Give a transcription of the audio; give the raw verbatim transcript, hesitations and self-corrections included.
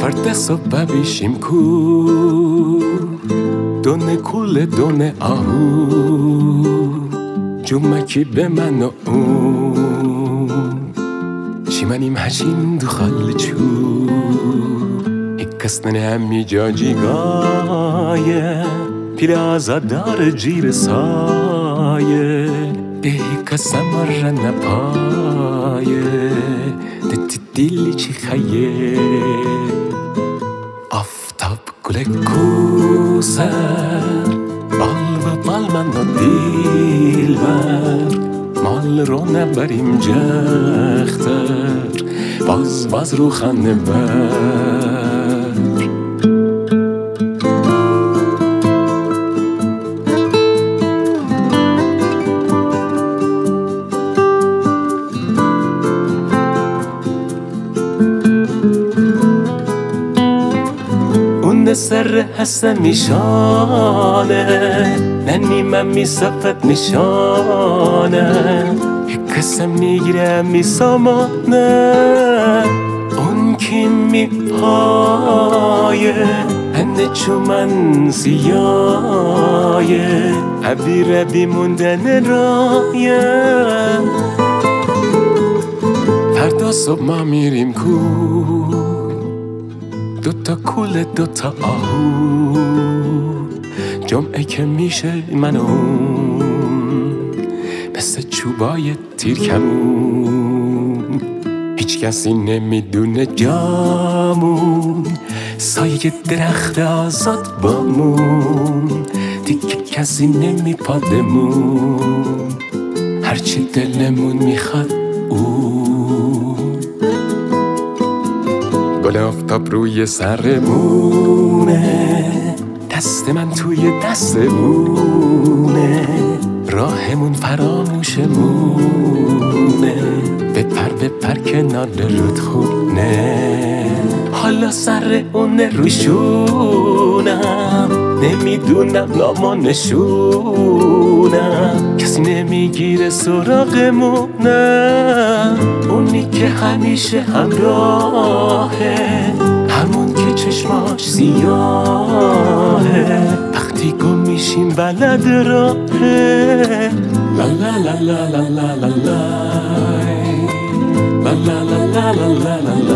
Părteso babishim ku Done kule done ahu Jumaki be man و اون شیمانیم هشیم دو خال چو کسنن همی جاجی گایه پیر آزادار جیر سایه به کسم را نپایه دتی دیلی چی خیه آفتاب گل کوسر بال و بال من و دیل بر مال رو نبریم جختر باز باز رو خانه بر سر هستن میشانه ننیمم میصفت میشانه کسم میگیره میسامانه اون کی میپایه هنه چومن سیایه عبیره بیموندن رایه فردا صبح ما میریم کو دوتا کوله دوتا آهو جمعه که میشه من اون مثل چوبای تیرکمون هیچ کسی نمیدونه جامون سایه درخت آزاد بامون دیگه کسی نمیپادمون هرچی دلمون میخواد اون گل آفتاب روی سرمونه دست من توی دستمونه راهمون فراموشمونه بپر بپر کنار رودخونه حالا سر اون روشونم نمیدونم نام و نشونم کسی نمیگیره سراغمونه اونی که همیشه همراهه همون که چشماش سیاهه وقتی گم میشیم بلد راهه لا لا لا لا لا لا لا لا لا لا لا لا لا لا